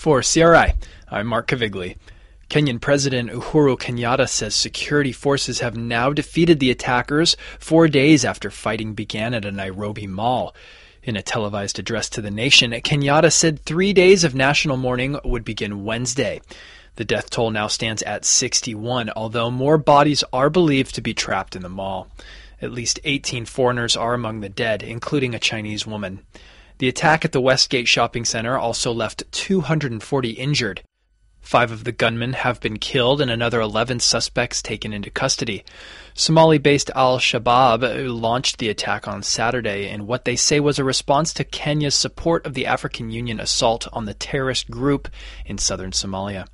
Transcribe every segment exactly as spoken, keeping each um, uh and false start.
For C R I, I'm Mark Cavigli. Kenyan President Uhuru Kenyatta says security forces have now defeated the attackers four days after fighting began at a Nairobi mall. In a televised address to the nation, Kenyatta said three days of national mourning would begin Wednesday. The death toll now stands at sixty-one, although more bodies are believed to be trapped in the mall. At least eighteen foreigners are among the dead, including a Chinese woman. The attack at the Westgate shopping center also left two hundred forty injured. Five of the gunmen have been killed and another eleven suspects taken into custody. Somali-based Al-Shabaab launched the attack on Saturday in what they say was a response to Kenya's support of the African Union assault on the terrorist group in southern Somalia.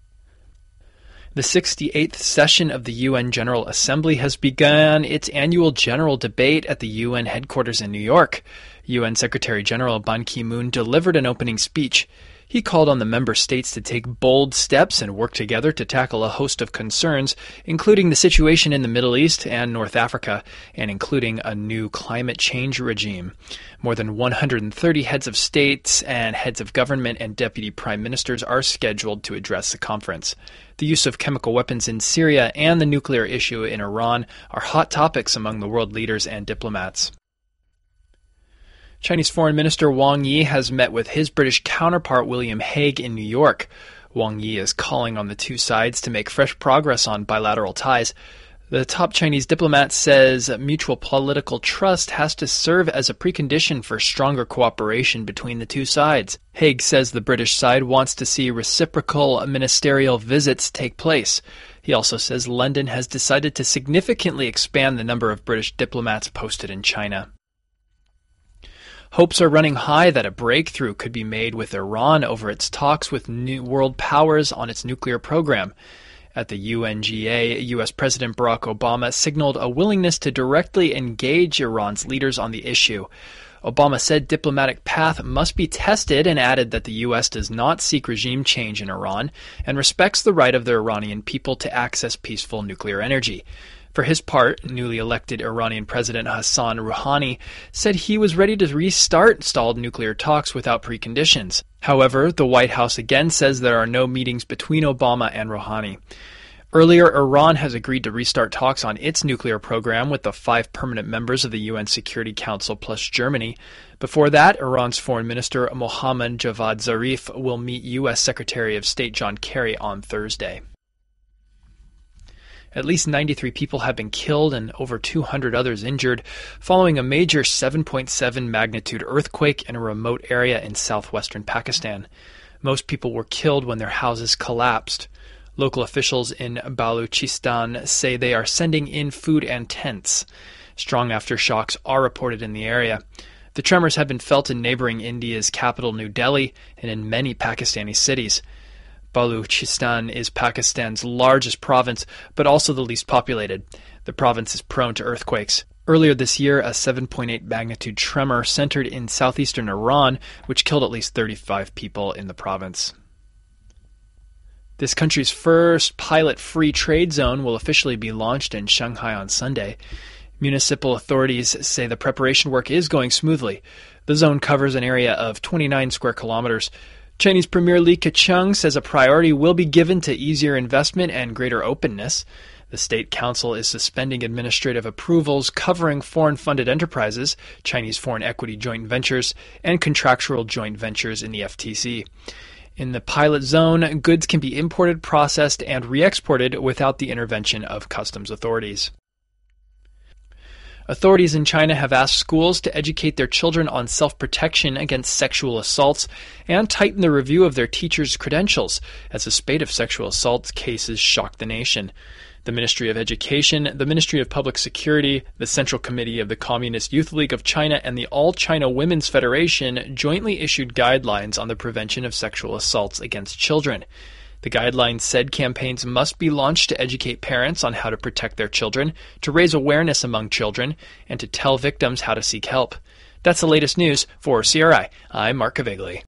The sixty-eighth session of the U N General Assembly has begun its annual general debate at the U N headquarters in New York. U N Secretary General Ban Ki-moon delivered an opening speech. He called on the member states to take bold steps and work together to tackle a host of concerns, including the situation in the Middle East and North Africa, and including a new climate change regime. More than one hundred thirty heads of states and heads of government and deputy prime ministers are scheduled to address the conference. The use of chemical weapons in Syria and the nuclear issue in Iran are hot topics among the world leaders and diplomats. Chinese Foreign Minister Wang Yi has met with his British counterpart William Hague in New York. Wang Yi is calling on the two sides to make fresh progress on bilateral ties. The top Chinese diplomat says mutual political trust has to serve as a precondition for stronger cooperation between the two sides. Hague says the British side wants to see reciprocal ministerial visits take place. He also says London has decided to significantly expand the number of British diplomats posted in China. Hopes are running high that a breakthrough could be made with Iran over its talks with new world powers on its nuclear program. At the U N G A, U S President Barack Obama signaled a willingness to directly engage Iran's leaders on the issue. Obama said diplomatic path must be tested and added that the U S does not seek regime change in Iran and respects the right of the Iranian people to access peaceful nuclear energy. For his part, newly elected Iranian President Hassan Rouhani said he was ready to restart stalled nuclear talks without preconditions. However, the White House again says there are no meetings between Obama and Rouhani. Earlier, Iran has agreed to restart talks on its nuclear program with the five permanent members of the U N Security Council plus Germany. Before that, Iran's Foreign Minister Mohammad Javad Zarif will meet U S Secretary of State John Kerry on Thursday. At least ninety-three people have been killed and over two hundred others injured following a major seven point seven magnitude earthquake in a remote area in southwestern Pakistan. Most people were killed when their houses collapsed. Local officials in Baluchistan say they are sending in food and tents. Strong aftershocks are reported in the area. The tremors have been felt in neighboring India's capital, New Delhi, and in many Pakistani cities. Baluchistan is Pakistan's largest province, but also the least populated. The province is prone to earthquakes. Earlier this year, a seven point eight magnitude tremor centered in southeastern Iran, which killed at least thirty-five people in the province. This country's first pilot free trade zone will officially be launched in Shanghai on Sunday. Municipal authorities say the preparation work is going smoothly. The zone covers an area of twenty-nine square kilometers. Chinese Premier Li Keqiang says a priority will be given to easier investment and greater openness. The State Council is suspending administrative approvals covering foreign-funded enterprises, Chinese foreign equity joint ventures, and contractual joint ventures in the F T C. In the pilot zone, goods can be imported, processed, and re-exported without the intervention of customs authorities. Authorities in China have asked schools to educate their children on self-protection against sexual assaults and tighten the review of their teachers' credentials as a spate of sexual assault cases shock the nation. The Ministry of Education, the Ministry of Public Security, the Central Committee of the Communist Youth League of China, and the All China Women's Federation jointly issued guidelines on the prevention of sexual assaults against children. The guidelines said campaigns must be launched to educate parents on how to protect their children, to raise awareness among children, and to tell victims how to seek help. That's the latest news for C R I. I'm Mark Cavigli.